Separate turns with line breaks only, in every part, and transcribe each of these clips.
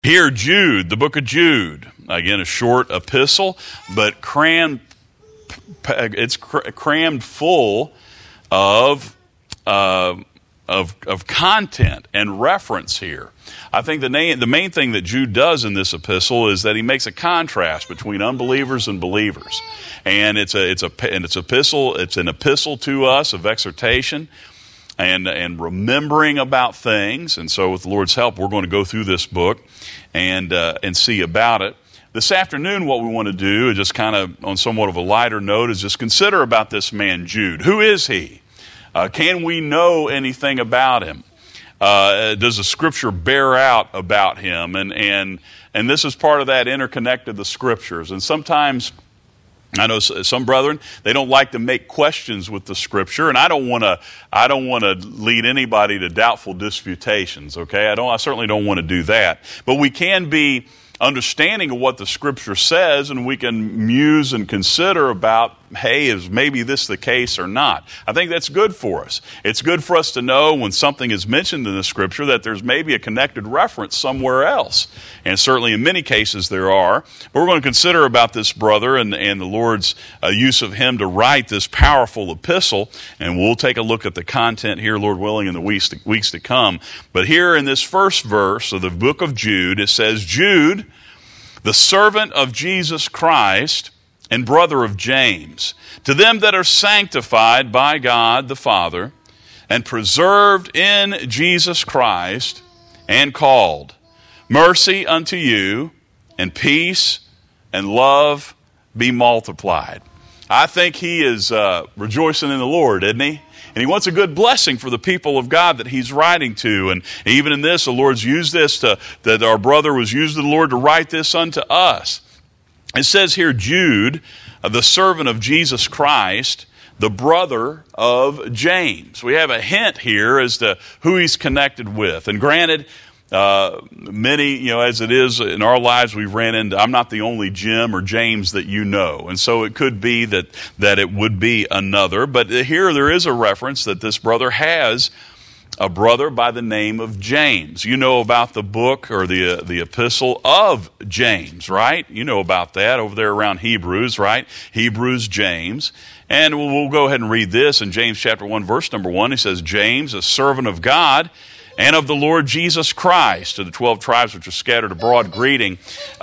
Here, Jude, the book of Jude, again, a short epistle, but it's crammed full of content and reference here. I think the main thing that Jude does in this epistle is that he makes a contrast between unbelievers and believers, and it's an epistle to us of exhortation and remembering about things. And so, with the Lord's help, we're going to go through this book and see about it. This afternoon, what we want to do, just kind of on somewhat of a lighter note, is just consider about this man Jude. Who is he? Can we know anything about him? Does the Scripture bear out about him? And this is part of that interconnected the Scriptures. And sometimes, I know some brethren, they don't like to make questions with the Scripture, and I don't want to lead anybody to doubtful disputations. Okay, I certainly don't want to do that. But we can be understanding of what the Scripture says, and we can muse and consider about, hey, is maybe this the case or not? I think that's good for us. It's good for us to know when something is mentioned in the Scripture that there's maybe a connected reference somewhere else. And certainly in many cases there are. But we're going to consider about this brother and the Lord's use of him to write this powerful epistle. And we'll take a look at the content here, Lord willing, in the weeks to come. But here in this first verse of the book of Jude, it says, Jude, the servant of Jesus Christ and brother of James, to them that are sanctified by God the Father and preserved in Jesus Christ and called, mercy unto you and peace and love be multiplied. I think he is rejoicing in the Lord, isn't he? And he wants a good blessing for the people of God that he's writing to. And even in this, the Lord's used this that our brother was used of the Lord to write this unto us. It says here, Jude, the servant of Jesus Christ, the brother of James. We have a hint here as to who he's connected with. And granted, many, as it is in our lives, we've ran into, I'm not the only Jim or James that you know. And so it could be that it would be another. But here there is a reference that this brother has a brother by the name of James. You know about the book or the epistle of James, right? You know about that over there around Hebrews, right? Hebrews, James. And we'll go ahead and read this in James chapter 1, verse number 1. He says, James, a servant of God and of the Lord Jesus Christ, to the 12 tribes which are scattered abroad, greeting.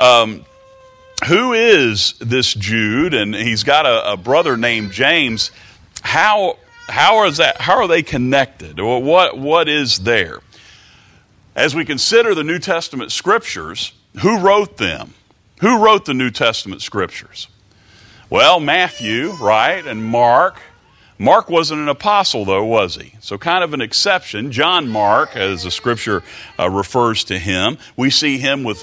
Who is this Jude? And he's got a brother named James. How are they connected? Or what is there? As we consider the New Testament Scriptures, who wrote them? Who wrote the New Testament Scriptures? Well, Matthew, right, and Mark. Mark wasn't an apostle, though, was he? So kind of an exception. John Mark, as the Scripture refers to him. We see him with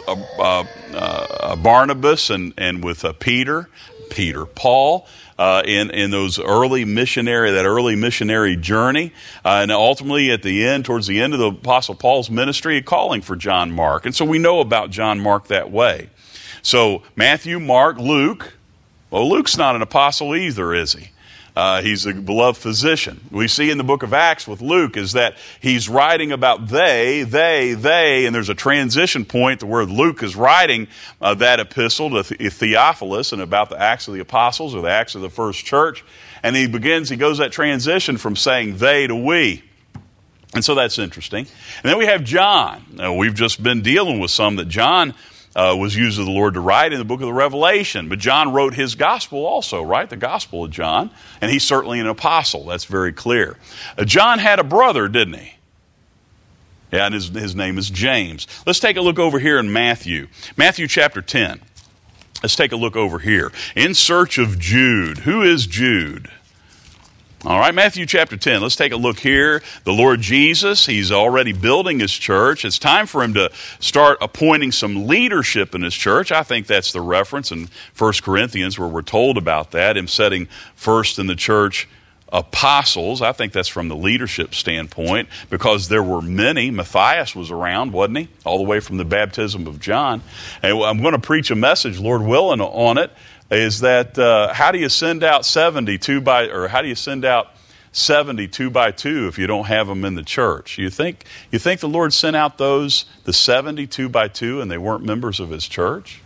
Barnabas and with Peter, Paul, in those early missionary journey. And ultimately, at the end, towards the end of the Apostle Paul's ministry, calling for John Mark. And so we know about John Mark that way. So Matthew, Mark, Luke. Well, Luke's not an apostle either, is he? He's a beloved physician. We see in the book of Acts with Luke is that he's writing about they, and there's a transition point to where Luke is writing that epistle to Theophilus and about the Acts of the Apostles or the Acts of the first church. And he goes that transition from saying they to we. And so that's interesting. And then we have John. Now, we've just been dealing with some that John was used of the Lord to write in the book of the Revelation. But John wrote his gospel also, right? The gospel of John. And he's certainly an apostle. That's very clear. John had a brother, didn't he? Yeah, and his name is James. Let's take a look over here in Matthew. Matthew chapter 10. Let's take a look over here. In search of Jude. Who is Jude? All right, Matthew chapter 10. Let's take a look here. The Lord Jesus, he's already building his church. It's time for him to start appointing some leadership in his church. I think that's the reference in 1 Corinthians where we're told about that, him setting first in the church apostles. I think that's from the leadership standpoint because there were many. Matthias was around, wasn't he? All the way from the baptism of John. And I'm going to preach a message, Lord willing, on it. Is that how do you send out 72 how do you send out 70 two by two if you don't have them in the church? You think the Lord sent out the 70 two by two and they weren't members of his church?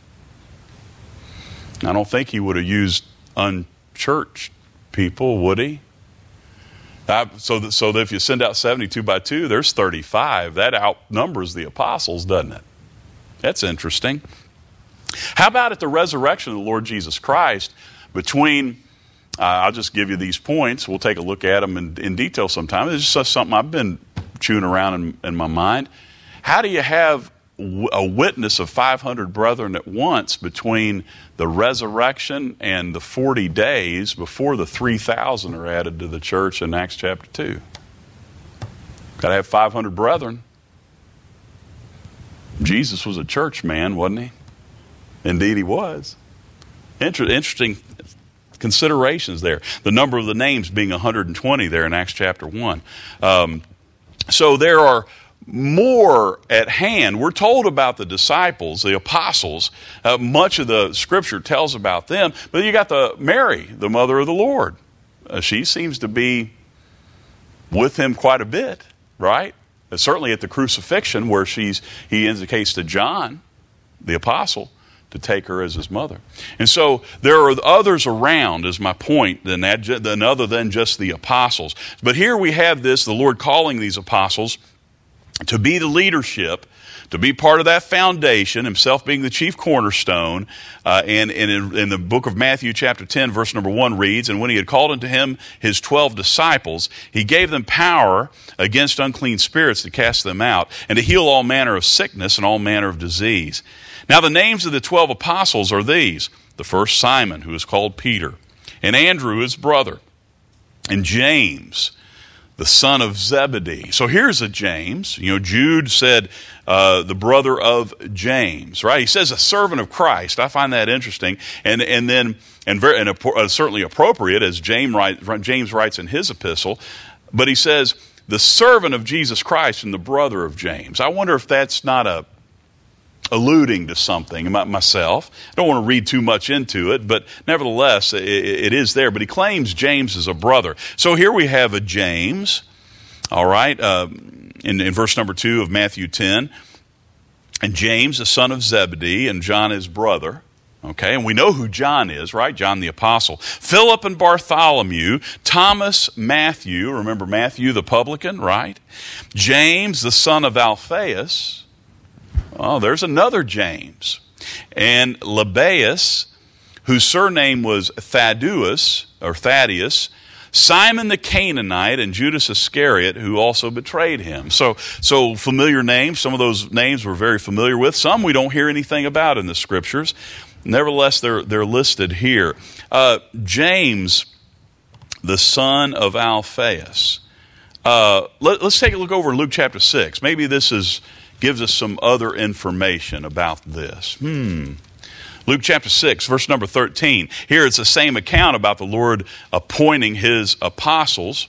I don't think he would have used unchurched people, would he? So that if you send out 72 by 2, there's 35. That outnumbers the apostles, doesn't it? That's interesting. How about at the resurrection of the Lord Jesus Christ, between, I'll just give you these points. We'll take a look at them in detail sometime. It's just something I've been chewing around in my mind. How do you have a witness of 500 brethren at once between the resurrection and the 40 days before the 3,000 are added to the church in Acts chapter 2? Got to have 500 brethren. Jesus was a church man, wasn't he? Indeed he was. Interesting considerations there. The number of the names being 120 there in Acts chapter 1. So there are more at hand. We're told about the disciples, the apostles. Much of the scripture tells about them. But you got Mary, the mother of the Lord. She seems to be with him quite a bit, right? Certainly at the crucifixion, where he indicates to John, the apostle, to take her as his mother. And so there are others around, is my point, than other than just the apostles. But here we have the Lord calling these apostles to be the leadership, to be part of that foundation, himself being the chief cornerstone. And in the book of Matthew chapter 10, verse number 1 reads, "And when he had called unto him his 12 disciples, he gave them power against unclean spirits to cast them out, and to heal all manner of sickness and all manner of disease." Now the names of the 12 apostles are these: the first Simon, who is called Peter, and Andrew his brother, and James, the son of Zebedee. So here's a James. Jude said the brother of James, right? He says a servant of Christ. I find that interesting, and certainly appropriate, as James writes in his epistle. But he says the servant of Jesus Christ and the brother of James. I wonder if that's not alluding to something myself. I don't want to read too much into it, but nevertheless, it is there. But he claims James is a brother. So here we have a James, all right, in verse number 2 of Matthew 10. And James, the son of Zebedee, and John his brother. Okay, and we know who John is, right? John the apostle. Philip and Bartholomew, Thomas, Matthew, remember Matthew the publican, right? James, the son of Alphaeus. Oh, there's another James. And Lebbaeus, whose surname was Thaddeus, Simon the Canaanite, and Judas Iscariot, who also betrayed him. So familiar names. Some of those names we're very familiar with. Some we don't hear anything about in the scriptures. Nevertheless, they're listed here. James, the son of Alphaeus. Let's take a look over in Luke chapter 6. Maybe this gives us some other information about this. Luke chapter 6, verse number 13. Here it's the same account about the Lord appointing his apostles.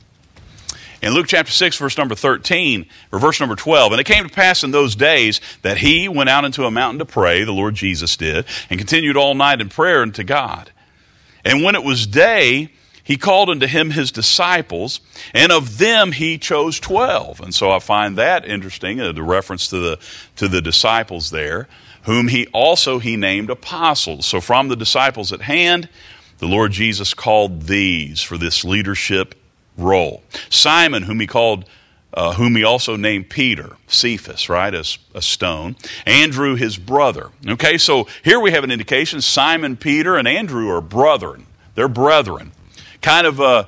In Luke chapter 6, verse number 13, or verse number 12, "And it came to pass in those days that he went out into a mountain to pray," the Lord Jesus did, "and continued all night in prayer unto God. And when it was day, he called unto him his disciples, and of them he chose 12. And so I find that interesting, the reference to the disciples there, whom he named apostles. So from the disciples at hand, the Lord Jesus called these for this leadership role. Simon, whom he also named Peter, Cephas, right, as a stone. Andrew, his brother. Okay, so here we have an indication Simon, Peter, and Andrew are brethren. They're brethren. Kind of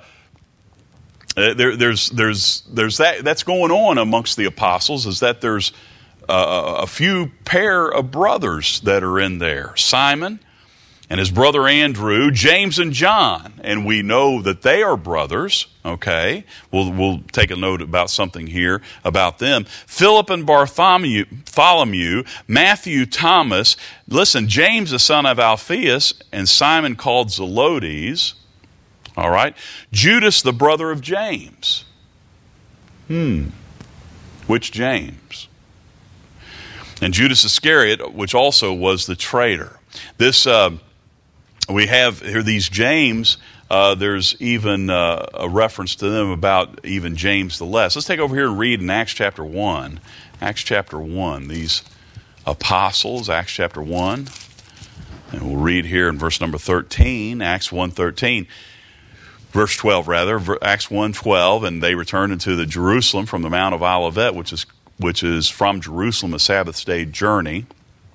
there's that's going on amongst the apostles, is that there's a few pair of brothers that are in there. Simon and his brother Andrew, James and John, and we know that they are brothers. Okay, we'll take a note about something here about them. Philip and Bartholomew, Matthew, Thomas. Listen, James the son of Alphaeus, and Simon called Zelotes. All right, Judas the brother of James. Which James? And Judas Iscariot, which also was the traitor. This we have here these James there's even a reference to them about even James the Less. Let's take over here and read in Acts chapter 1. Acts chapter 1, these apostles, Acts chapter 1. And we'll read here in verse number 13, Acts 1:13. Verse 12, rather, Acts 1:12, and they returned into the Jerusalem from the Mount of Olivet, which is from Jerusalem a Sabbath day's journey.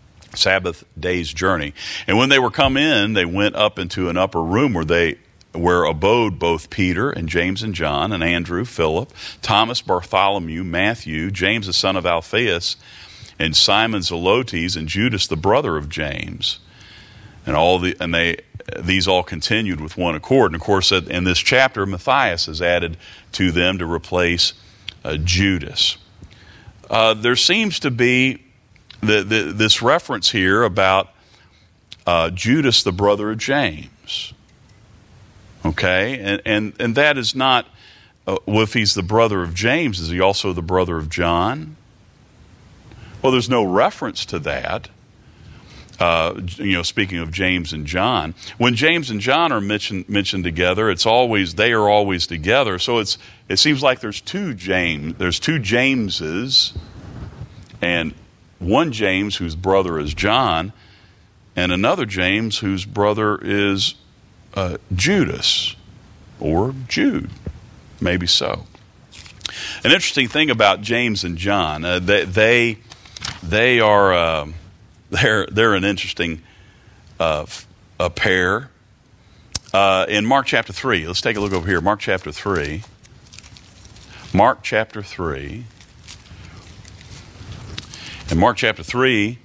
And when they were come in, they went up into an upper room where abode both Peter and James and John and Andrew, Philip, Thomas, Bartholomew, Matthew, James the son of Alphaeus, and Simon Zelotes, and Judas the brother of James. And these all continued with one accord. And of course, in this chapter, Matthias is added to them to replace Judas. There seems to be this reference here about Judas, the brother of James. Okay, and that is not. Well, if he's the brother of James, is he also the brother of John? Well, there's no reference to that. Speaking of James and John, when James and John are mentioned together, they are always together. So it seems like there's two Jameses, and one James whose brother is John, and another James whose brother is Judas or Jude, maybe so. An interesting thing about James and John, they are. They're an interesting pair. In Mark chapter 3, let's take a look over here. Mark chapter 3. Mark chapter 3. In Mark chapter 3,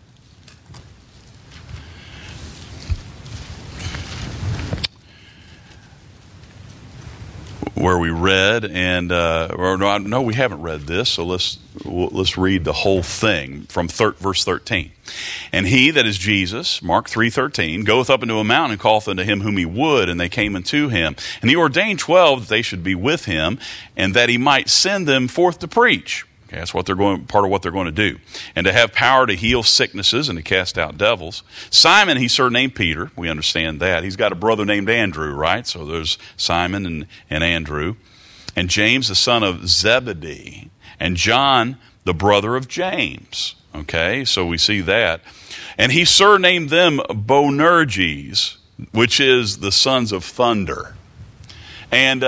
where we read, no, we haven't read this, so let's read the whole thing from verse 13. And he, that is Jesus, Mark 3:13, goeth up into a mountain and calleth unto him whom he would, and they came unto him. And he ordained 12 that they should be with him, and that he might send them forth to preach. Okay, that's part of what they're going to do. And to have power to heal sicknesses and to cast out devils. Simon he surnamed Peter. We understand that. He's got a brother named Andrew, right? So there's Simon and Andrew. And James the son of Zebedee. And John the brother of James. Okay, so we see that. And he surnamed them Boanerges, which is the sons of thunder. And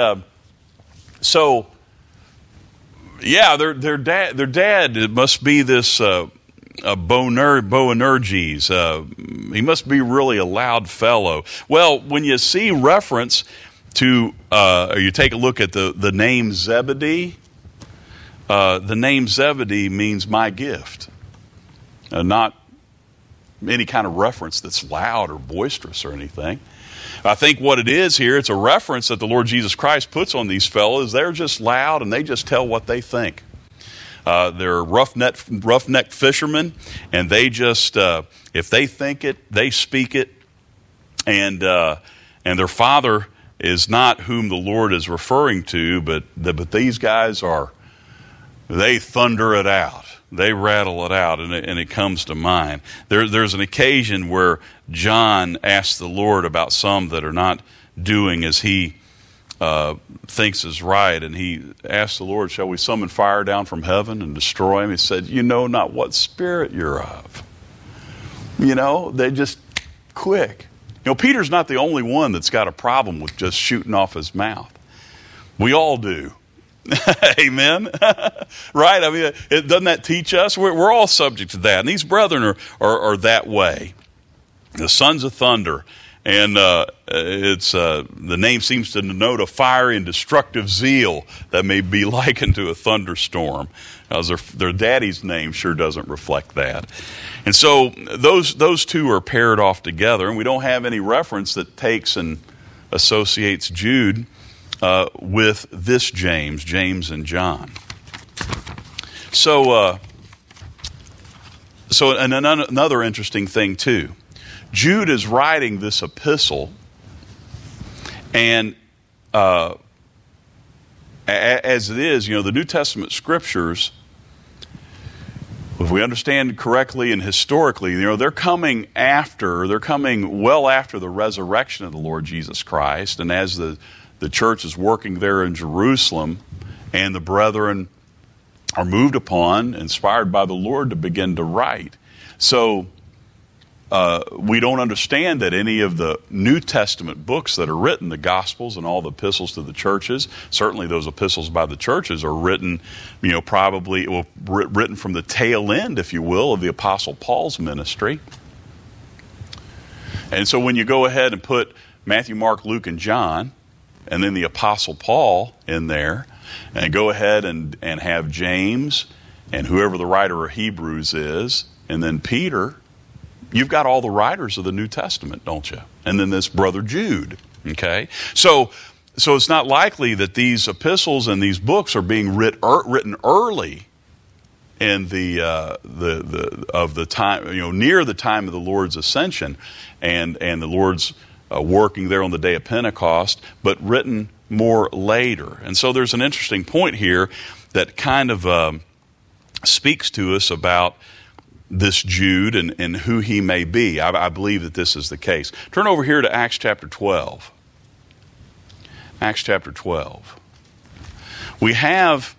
yeah, their dad must be this Boanerges. He must be really a loud fellow. Well, when you see reference to, or you take a look at the name Zebedee, the name Zebedee means my gift. Not any kind of reference that's loud or boisterous or anything. I think what it is here, it's a reference that the Lord Jesus Christ puts on these fellows. They're just loud and they just tell what they think. They're roughneck fishermen, and they just, if they think it, they speak it. And their father is not whom the Lord is referring to, but these guys they thunder it out. They rattle it out, and it comes to mind. There's an occasion where John asks the Lord about some that are not doing as he thinks is right, and he asks the Lord, shall we summon fire down from heaven and destroy him? He said, you know not what spirit you're of. They just quick. Peter's not the only one that's got a problem with just shooting off his mouth. We all do. Amen. Right? I mean, doesn't that teach us? We're all subject to that. And these brethren are that way. The sons of thunder. And it's the name seems to denote a fiery and destructive zeal that may be likened to a thunderstorm. Their daddy's name sure doesn't reflect that. And so those two are paired off together, and we don't have any reference that takes and associates Jude with this James and John. So another interesting thing too. Jude is writing this epistle, and as it is, the New Testament scriptures if we understand correctly and historically, they're coming well after the resurrection of the Lord Jesus Christ, and as the church is working there in Jerusalem, and the brethren are moved upon, inspired by the Lord to begin to write. So we don't understand that any of the New Testament books that are written, the Gospels and all the epistles to the churches, certainly those epistles by the churches are written, written from the tail end, if you will, of the Apostle Paul's ministry. And so when you go ahead and put Matthew, Mark, Luke, and John, and then the Apostle Paul in there, and go ahead and have James and whoever the writer of Hebrews is, and then Peter, you've got all the writers of the New Testament, don't you? And then this brother Jude, okay? So it's not likely that these epistles and these books are being written early in the time, near the time of the Lord's ascension and the Lord's working there on the day of Pentecost, but written more later. And so there's an interesting point here that kind of speaks to us about this Jude and who he may be. I believe that this is the case. Turn over here to Acts chapter 12. Acts chapter 12. We have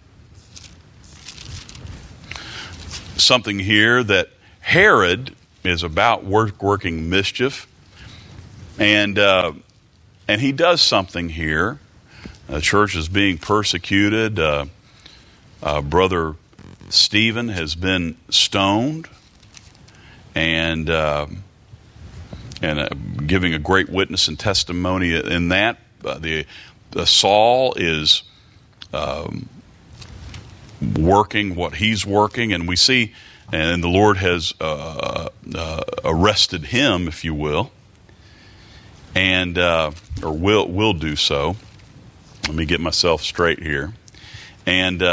something here that Herod is about working mischief, and he does something here. The church is being persecuted. Brother Stephen has been stoned, and giving a great witness and testimony in that. The Saul is working what he's working, and we see, and the Lord has arrested him, if you will, and or will do so. Let me get myself straight here, and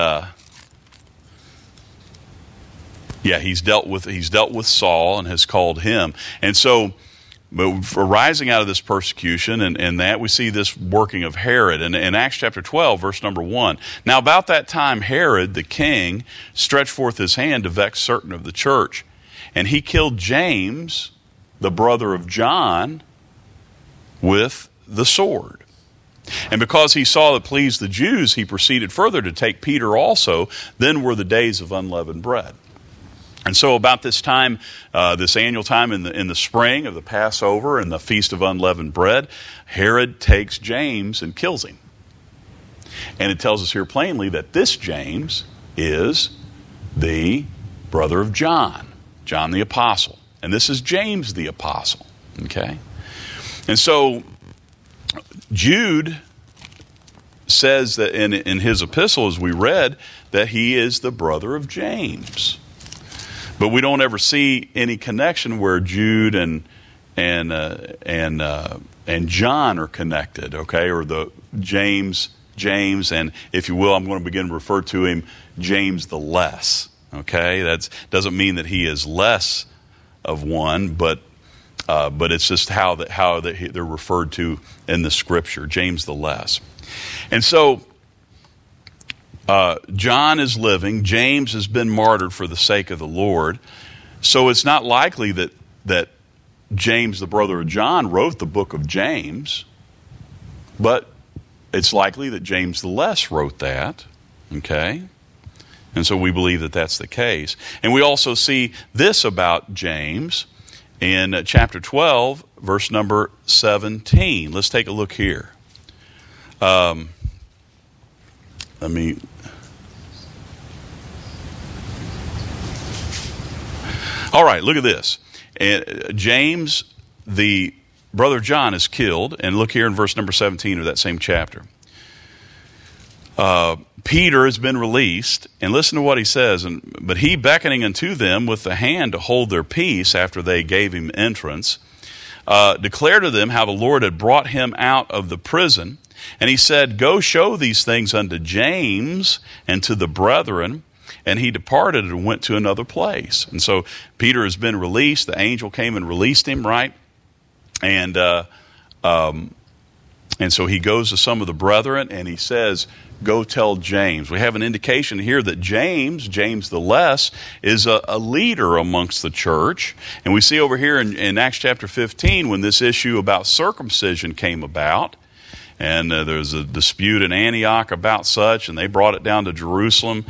he's dealt with Saul and has called him, and so. But arising out of this persecution and that, we see this working of Herod. And in Acts chapter 12, verse number 1, now about that time Herod the king stretched forth his hand to vex certain of the church. And he killed James, the brother of John, with the sword. And because he saw it pleased the Jews, he proceeded further to take Peter also. Then were the days of unleavened bread. And so about this time, this annual time in the spring of the Passover and the Feast of Unleavened Bread, Herod takes James and kills him. And it tells us here plainly that this James is the brother of John, John the Apostle. And this is James the Apostle, okay? And so Jude says that in his epistle, as we read, that he is the brother of James. But we don't ever see any connection where Jude and John are connected, okay? Or the James, and if you will, I'm going to begin to refer to him James the Less, okay? That doesn't mean that he is less of one, but it's just how they're referred to in the Scripture, James the Less. And so John is living. James has been martyred for the sake of the Lord. So it's not likely that James, the brother of John, wrote the book of James, but it's likely that James the Less wrote that, okay? And so we believe that that's the case. And we also see this about James in chapter 12, verse number 17. Let's take a look here. All right, look at this. James, the brother of John, is killed. And look here in verse number 17 of that same chapter. Peter has been released. And listen to what he says. But he, beckoning unto them with the hand to hold their peace after they gave him entrance, declared to them how the Lord had brought him out of the prison. And he said, go show these things unto James and to the brethren. And he departed and went to another place. And so Peter has been released. The angel came and released him, right? And so he goes to some of the brethren and he says, go tell James. We have an indication here that James the Less, is a leader amongst the church. And we see over here in Acts chapter 15 when this issue about circumcision came about. And there was a dispute in Antioch about such, and they brought it down to Jerusalem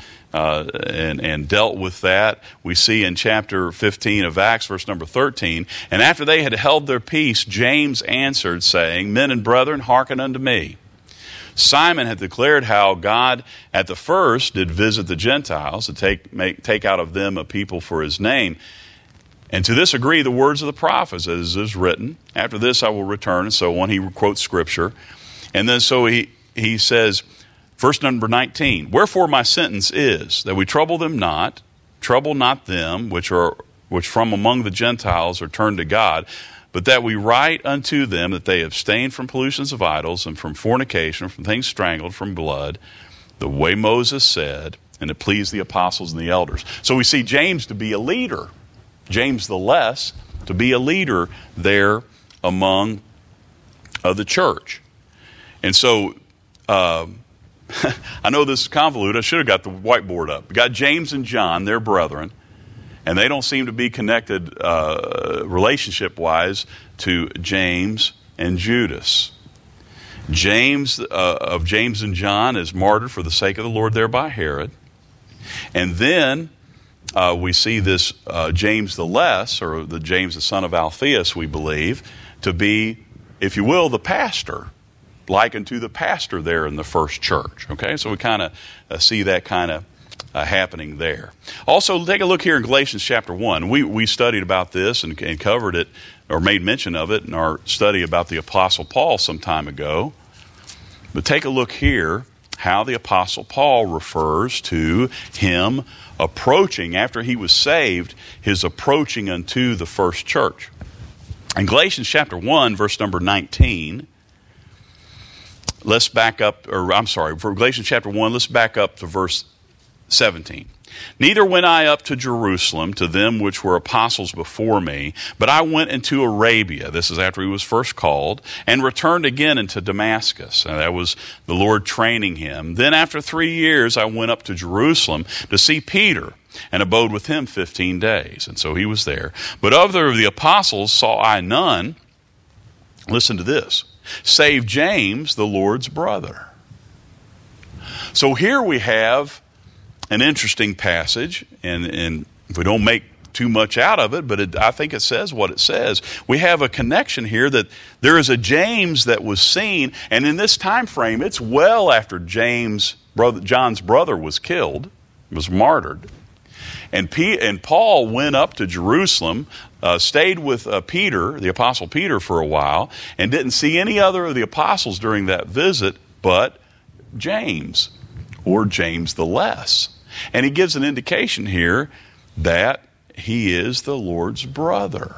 and dealt with that. We see in chapter 15 of Acts, verse number 13, and after they had held their peace, James answered, saying, Men and brethren, hearken unto me. Simon had declared how God at the first did visit the Gentiles to take out of them a people for his name. And to this agree the words of the prophets, as is written, After this I will return, and so on. He quotes Scripture. And then so he says, verse number 19, Wherefore my sentence is, that we trouble not them which from among the Gentiles are turned to God, but that we write unto them that they abstain from pollutions of idols, and from fornication, from things strangled, from blood, the way Moses said, and it pleased the apostles and the elders. So we see James to be a leader, James the Less to be a leader there among the church. And so, I know this is convoluted. I should have got the whiteboard up. We got James and John, they're brethren, and they don't seem to be connected relationship-wise to James and Judas. James, of James and John, is martyred for the sake of the Lord there by Herod. And then we see this James the Less, or the James the son of Alphaeus, we believe, to be, if you will, the pastor, likened to the pastor there in the first church. Okay, so we kind of see that kind of happening there. Also, take a look here in Galatians chapter 1. We studied about this and covered it, or made mention of it in our study about the Apostle Paul some time ago. But take a look here how the Apostle Paul refers to him approaching, after he was saved, his approaching unto the first church. In Galatians chapter 1, verse number 19, let's back up, for Galatians chapter 1, let's back up to verse 17. Neither went I up to Jerusalem to them which were apostles before me, but I went into Arabia. This is after he was first called, and returned again into Damascus. And that was the Lord training him. Then after 3 years I went up to Jerusalem to see Peter, and abode with him 15 days. And so he was there. But of the apostles saw I none, listen to this, save James, the Lord's brother. So here we have an interesting passage, and we don't make too much out of it, but I think it says what it says. We have a connection here that there is a James that was seen, and in this time frame, it's well after John's brother was killed, was martyred. And Paul went up to Jerusalem, stayed with Peter, the Apostle Peter, for a while, and didn't see any other of the apostles during that visit but James, or James the Less. And he gives an indication here that he is the Lord's brother.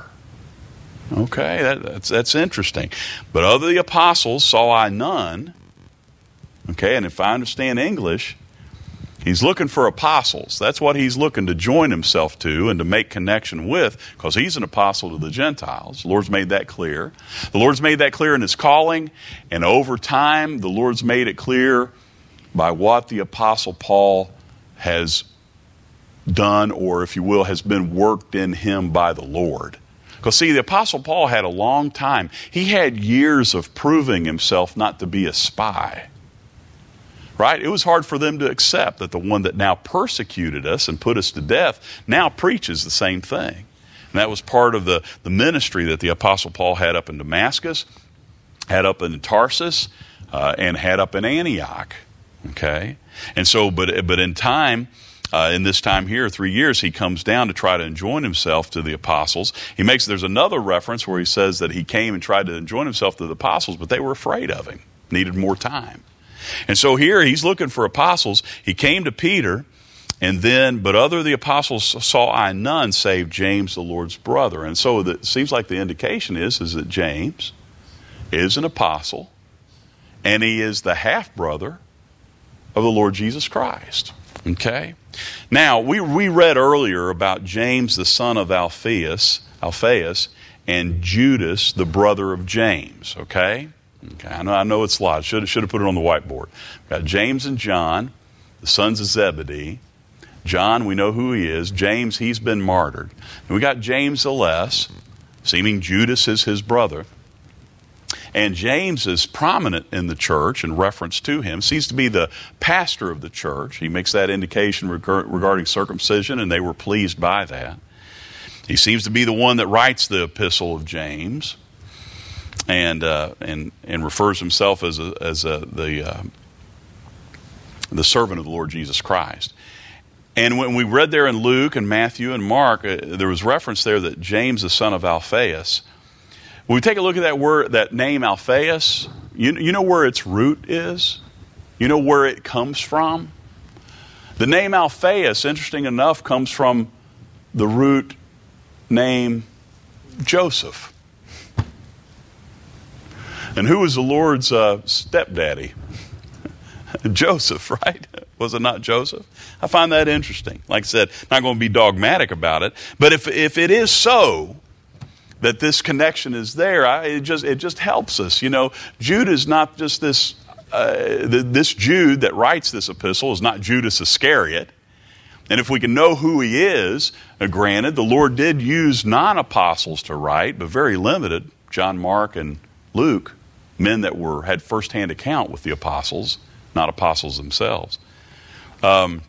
Okay, that's interesting. But of the apostles saw I none. Okay, and if I understand English, he's looking for apostles. That's what he's looking to join himself to and to make connection with, because he's an apostle to the Gentiles. The Lord's made that clear. The Lord's made that clear in his calling, and over time, the Lord's made it clear by what the Apostle Paul has done, or if you will, has been worked in him by the Lord. Because see, the Apostle Paul had a long time. He had years of proving himself not to be a spy. Right? It was hard for them to accept that the one that now persecuted us and put us to death now preaches the same thing. And that was part of the ministry that the Apostle Paul had up in Damascus, had up in Tarsus, and had up in Antioch. Okay? And so, but in time, in this time here, 3 years, he comes down to try to enjoin himself to the apostles. There's another reference where he says that he came and tried to enjoin himself to the apostles, but they were afraid of him, needed more time. And so here he's looking for apostles. He came to Peter, but other of the apostles saw I none save James, the Lord's brother. And so it seems like the indication is that James is an apostle, and he is the half-brother of the Lord Jesus Christ. Okay? Now, we read earlier about James, the son of Alphaeus, and Judas, the brother of James. Okay? Okay, I know it's a lot. Should have put it on the whiteboard. We've got James and John, the sons of Zebedee. John, we know who he is. James, he's been martyred. And we got James the Less, seeming Judas is his brother. And James is prominent in the church in reference to him. Seems to be the pastor of the church. He makes that indication regarding circumcision, and they were pleased by that. He seems to be the one that writes the epistle of James, and refers himself as the servant of the Lord Jesus Christ. And when we read there in Luke and Matthew and Mark, there was reference there that James, the son of Alphaeus. When we take a look at that word, that name Alphaeus, you know where its root is? You know where it comes from? The name Alphaeus, interesting enough, comes from the root name Joseph. And who was the Lord's stepdaddy? Joseph, right? Was it not Joseph? I find that interesting. Like I said, not going to be dogmatic about it. But if it is so, that this connection is there, it just helps us. You know, Jude is not just this, this Jude that writes this epistle is not Judas Iscariot. And if we can know who he is, granted, the Lord did use non-apostles to write, but very limited, John, Mark, and Luke, men that had first-hand account with the apostles, not apostles themselves. The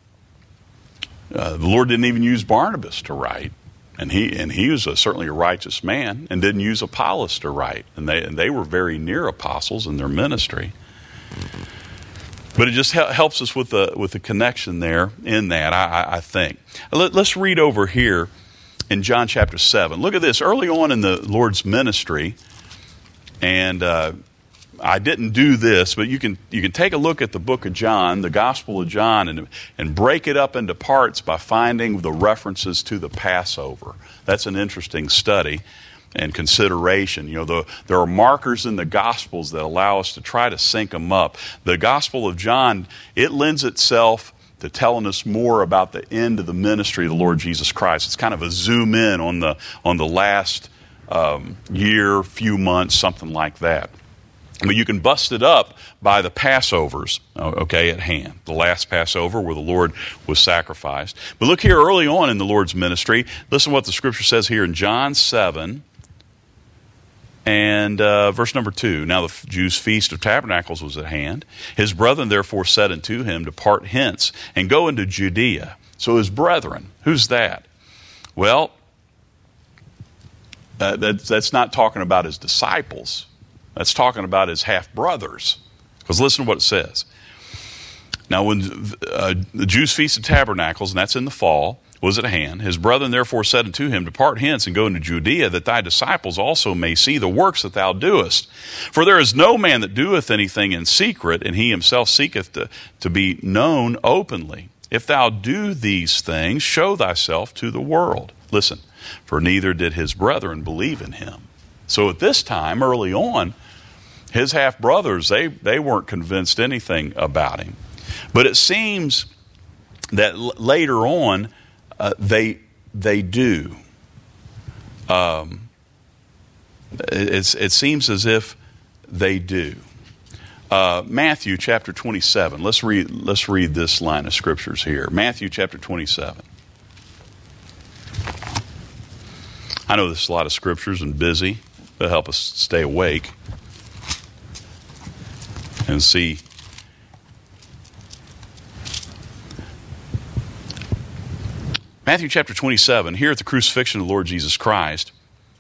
Lord didn't even use Barnabas to write. And he was certainly a righteous man, and didn't use Apollos to write. And they were very near apostles in their ministry. But it just helps us with the connection there in that, I think. Let's read over here in John chapter 7. Look at this. Early on in the Lord's ministry, and I didn't do this, but you can take a look at the book of John, the Gospel of John, and break it up into parts by finding the references to the Passover. That's an interesting study and consideration. You know, there are markers in the Gospels that allow us to try to sync them up. The Gospel of John, it lends itself to telling us more about the end of the ministry of the Lord Jesus Christ. It's kind of a zoom in on the last year, few months, something like that. But you can bust it up by the Passovers, okay, at hand. The last Passover where the Lord was sacrificed. But look here early on in the Lord's ministry. Listen to what the Scripture says here in John 7 and verse number 2. Now the Jews' feast of tabernacles was at hand. His brethren therefore said unto him, Depart hence and go into Judea. So his brethren, who's that? Well, that's not talking about his disciples. That's talking about his half-brothers. Because listen to what it says. Now, when the Jews' Feast of Tabernacles, and that's in the fall, was at hand, his brethren therefore said unto him, Depart hence and go into Judea, that thy disciples also may see the works that thou doest. For there is no man that doeth anything in secret, and he himself seeketh to be known openly. If thou do these things, show thyself to the world. Listen, for neither did his brethren believe in him. So at this time, early on, his half-brothers, they weren't convinced anything about him. But it seems that later on, they do. It seems as if they do. Matthew chapter 27. Let's read this line of scriptures here. Matthew chapter 27. I know there's a lot of scriptures and busy. It'll help us stay awake and see. Matthew chapter 27, here at the crucifixion of the Lord Jesus Christ.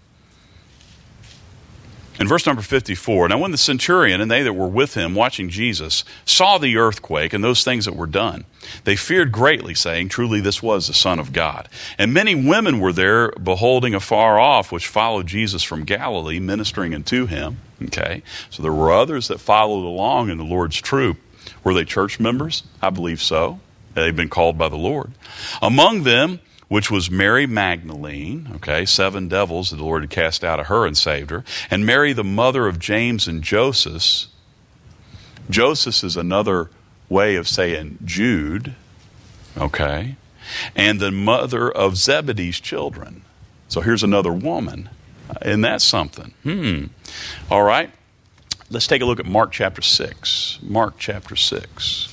In verse number 54, Now when the centurion and they that were with him watching Jesus saw the earthquake and those things that were done, they feared greatly, saying, Truly this was the Son of God. And many women were there beholding afar off, which followed Jesus from Galilee, ministering unto him. Okay, so there were others that followed along in the Lord's troop. Were they church members? I believe so. They've been called by the Lord. Among them, which was Mary Magdalene, okay, 7 devils that the Lord had cast out of her and saved her, and Mary, the mother of James and Joseph. Joseph is another way of saying Jude, okay, and the mother of Zebedee's children. So here's another woman. Isn't that something? All right. Let's take a look at Mark chapter 6. Mark chapter 6.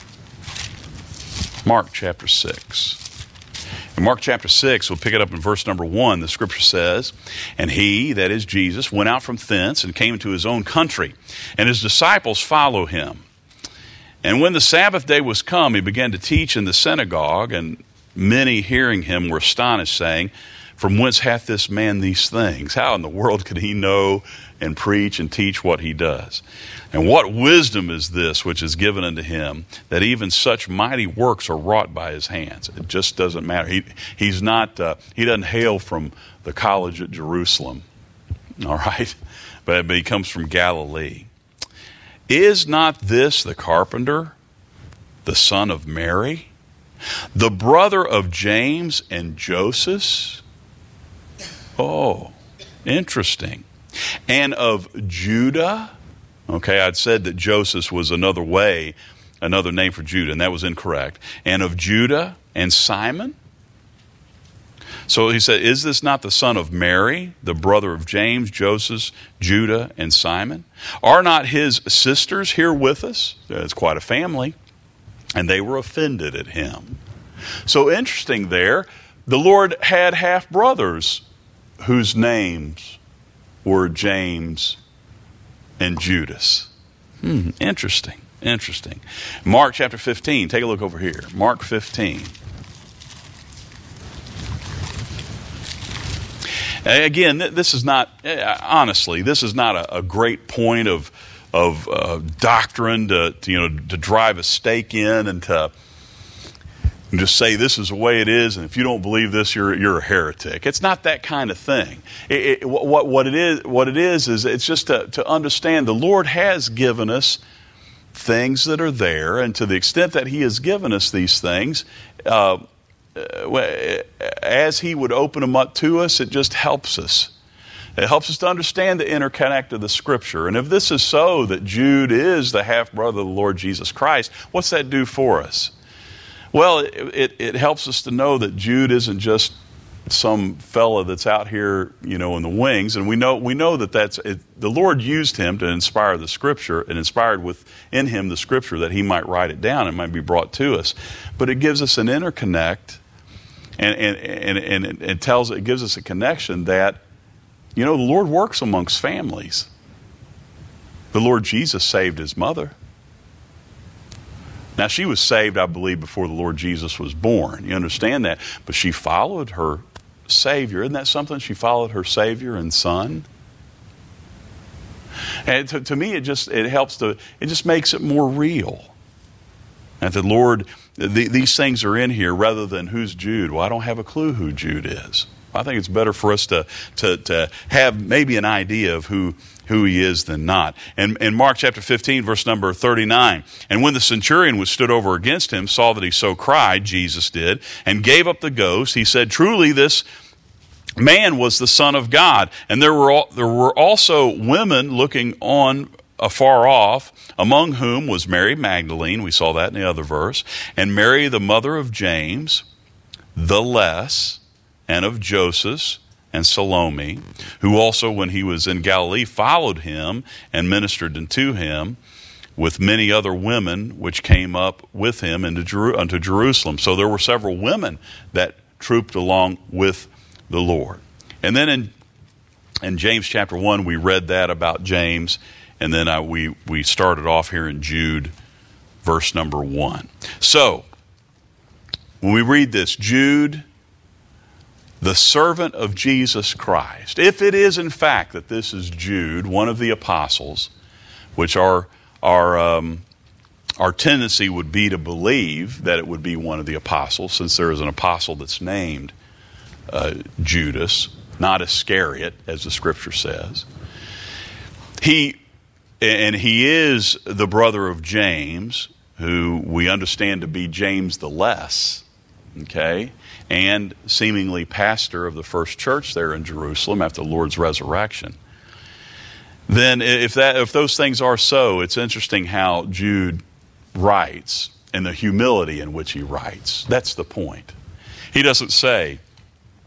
Mark chapter 6. In Mark chapter 6, we'll pick it up in verse number 1. The scripture says, "And he," that is Jesus, "went out from thence and came into his own country, and his disciples follow him. And when the Sabbath day was come, he began to teach in the synagogue, and many hearing him were astonished, saying, From whence hath this man these things? How in the world could he know and preach and teach what he does? And what wisdom is this which is given unto him, that even such mighty works are wrought by his hands?" It just doesn't matter. He doesn't hail from the college at Jerusalem, all right? But he comes from Galilee. "Is not this the carpenter, the son of Mary, the brother of James and Joseph?" Oh, interesting. "And of Judah." Okay, I'd said that Joseph was another name for Judah, and that was incorrect. "And of Judah and Simon." So he said, "Is this not the son of Mary, the brother of James, Joseph, Judah, and Simon? Are not his sisters here with us?" It's quite a family. "And they were offended at him." So interesting there, the Lord had half-brothers whose names were James and Judas. Interesting. Mark chapter 15. Take a look over here. Mark 15. Again, this is not, honestly, this is not a great point of doctrine to drive a stake in and to just say this is the way it is, and if you don't believe this, you're a heretic. It's not that kind of thing. What it is it's just to understand the Lord has given us things that are there, and to the extent that He has given us these things, as He would open them up to us, it just helps us. It helps us to understand the interconnect of the Scripture. And if this is so, that Jude is the half-brother of the Lord Jesus Christ, what's that do for us? Well, it helps us to know that Jude isn't just some fella that's out here, in the wings. And we know that the Lord used him to inspire the Scripture, and inspired within him the Scripture that he might write it down and might be brought to us. But it gives us an interconnect, and it gives us a connection that, the Lord works amongst families. The Lord Jesus saved his mother. Now, she was saved, I believe, before the Lord Jesus was born. You understand that? But she followed her Savior. Isn't that something? She followed her Savior and Son. And to me, it just makes it more real. And the Lord, these things are in here rather than who's Jude. Well, I don't have a clue who Jude is. I think it's better for us to have maybe an idea of who he is than not. And in Mark chapter 15, verse number 39, "And when the centurion was stood over against him, saw that he so cried," Jesus did, "and gave up the ghost, he said, Truly this man was the Son of God. And there were also women looking on afar off, among whom was Mary Magdalene," we saw that in the other verse, "and Mary the mother of James, the less, and of Joseph, and Salome, who also, when he was in Galilee, followed him and ministered unto him, with many other women which came up with him unto Jerusalem." So there were several women that trooped along with the Lord. And then in James chapter 1, we read that about James, and then we started off here in Jude, verse number 1. So, when we read this, Jude, the servant of Jesus Christ. If it is in fact that this is Jude, one of the apostles, which our tendency would be to believe that it would be one of the apostles, since there is an apostle that's named Judas, not Iscariot, as the Scripture says. He is the brother of James, who we understand to be James the Less, okay? And seemingly pastor of the first church there in Jerusalem after the Lord's resurrection. Then if those things are so, it's interesting how Jude writes and the humility in which he writes. That's the point. He doesn't say,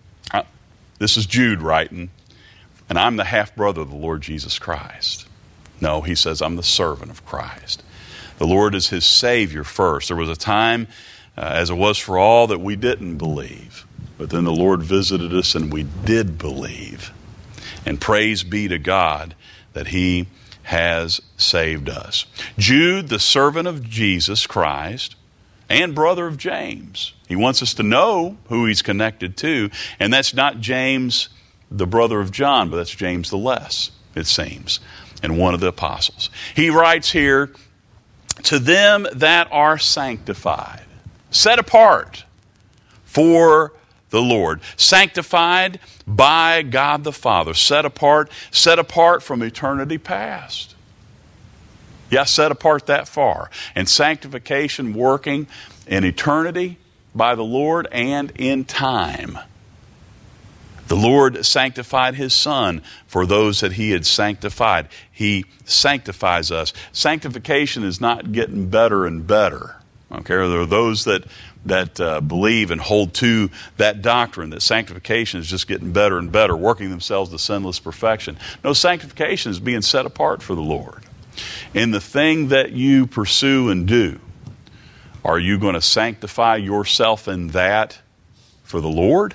this is Jude writing, and I'm the half-brother of the Lord Jesus Christ. No, he says, I'm the servant of Christ. The Lord is his Savior first. There was a time, as it was for all, that we didn't believe. But then the Lord visited us and we did believe. And praise be to God that he has saved us. Jude, the servant of Jesus Christ and brother of James. He wants us to know who he's connected to. And that's not James, the brother of John, but that's James the Less, it seems, and one of the apostles. He writes here, to them that are sanctified, set apart for the Lord, sanctified by God the Father, set apart from eternity past. Yeah, set apart that far. And sanctification working in eternity by the Lord and in time. The Lord sanctified his Son for those that he had sanctified. He sanctifies us. Sanctification is not getting better and better. Okay, there are those that believe and hold to that doctrine that sanctification is just getting better and better, working themselves to sinless perfection. No, sanctification is being set apart for the Lord. In the thing that you pursue and do, are you going to sanctify yourself in that for the Lord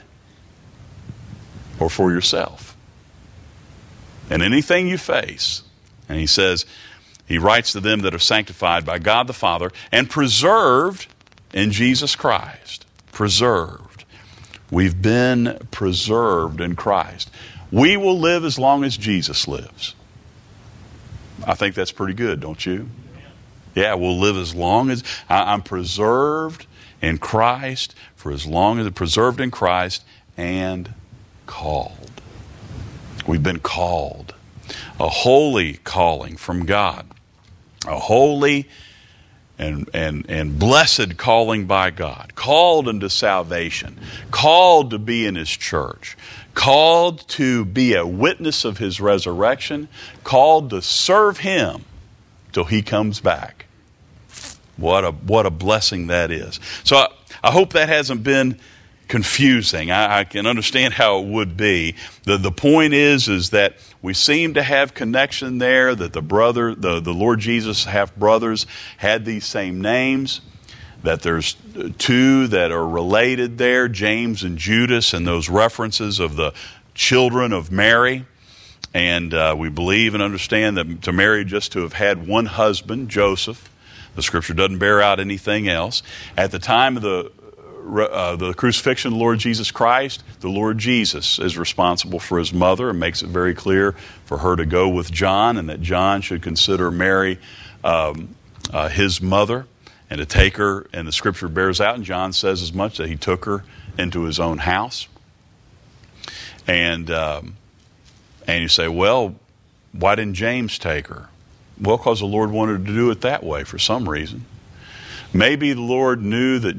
or for yourself? And anything you face, and he says, he writes to them that are sanctified by God the Father and preserved in Jesus Christ. Preserved. We've been preserved in Christ. We will live as long as Jesus lives. I think that's pretty good, don't you? Yeah, we'll live as long as I'm preserved in Christ, for as long as I'm preserved in Christ and called. We've been called. A holy calling from God. A holy and blessed calling by God. Called unto salvation. Called to be in his church. Called to be a witness of his resurrection. Called to serve him till he comes back. What a blessing that is. So I hope that hasn't been confusing. I can understand how it would be. The point is that we seem to have connection there, that the Lord Jesus' half-brothers had these same names, that there's two that are related there, James and Judas, and those references of the children of Mary. And we believe and understand that to Mary just to have had one husband, Joseph. The Scripture doesn't bear out anything else. At the time of the crucifixion of the Lord Jesus Christ, the Lord Jesus is responsible for his mother and makes it very clear for her to go with John, and that John should consider Mary his mother and to take her. And the Scripture bears out, and John says as much, that he took her into his own house. And you say, well, why didn't James take her? Well, because the Lord wanted to do it that way for some reason. Maybe the Lord knew that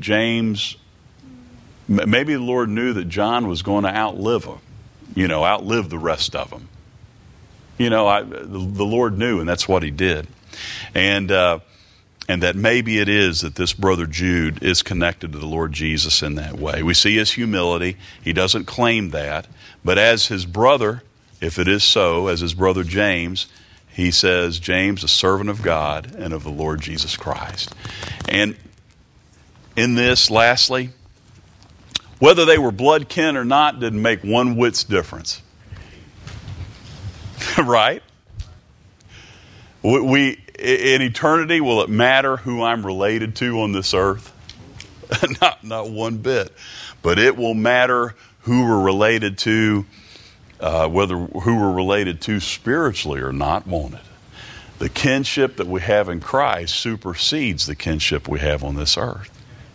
John was going to outlive him, outlive the rest of them. The Lord knew, and that's what he did. And that maybe it is that this brother Jude is connected to the Lord Jesus in that way. We see his humility. He doesn't claim that. But as his brother, if it is so, as his brother James, he says, James, a servant of God and of the Lord Jesus Christ. And in this, lastly, whether they were blood kin or not didn't make one whit's difference. Right? In eternity, will it matter who I'm related to on this earth? Not one bit. But it will matter who we're related to, who we're related to spiritually or not, won't it? The kinship that we have in Christ supersedes the kinship we have on this earth.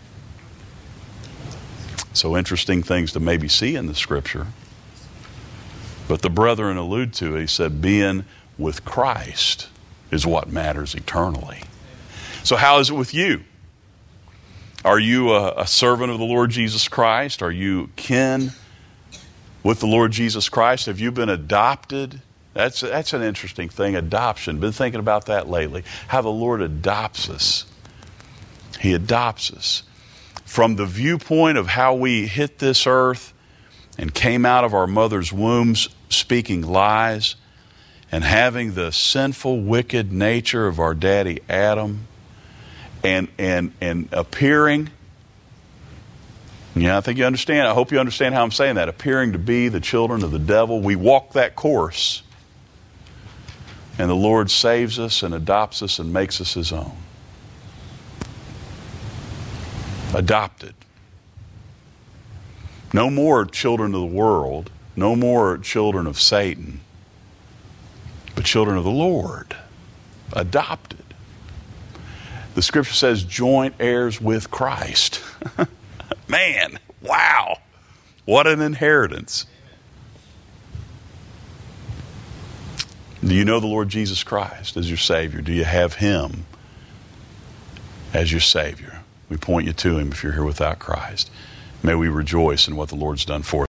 So interesting things to maybe see in the Scripture. But the brethren allude to it. He said, being with Christ is what matters eternally. So how is it with you? Are you a servant of the Lord Jesus Christ? Are you kin with the Lord Jesus Christ? Have you been adopted? That's an interesting thing, adoption. Been thinking about that lately. How the Lord adopts us. He adopts us. From the viewpoint of how we hit this earth and came out of our mother's wombs speaking lies, and having the sinful, wicked nature of our daddy Adam, and appearing, I think you understand, I hope you understand how I'm saying that, appearing to be the children of the devil. We walk that course, and the Lord saves us and adopts us and makes us His own. Adopted. No more children of the world, no more children of Satan, but children of the Lord. Adopted. The Scripture says joint heirs with Christ. Man, wow. What an inheritance. Do you know the Lord Jesus Christ as your Savior? Do you have Him as your Savior? We point you to Him if you're here without Christ. May we rejoice in what the Lord's done for us.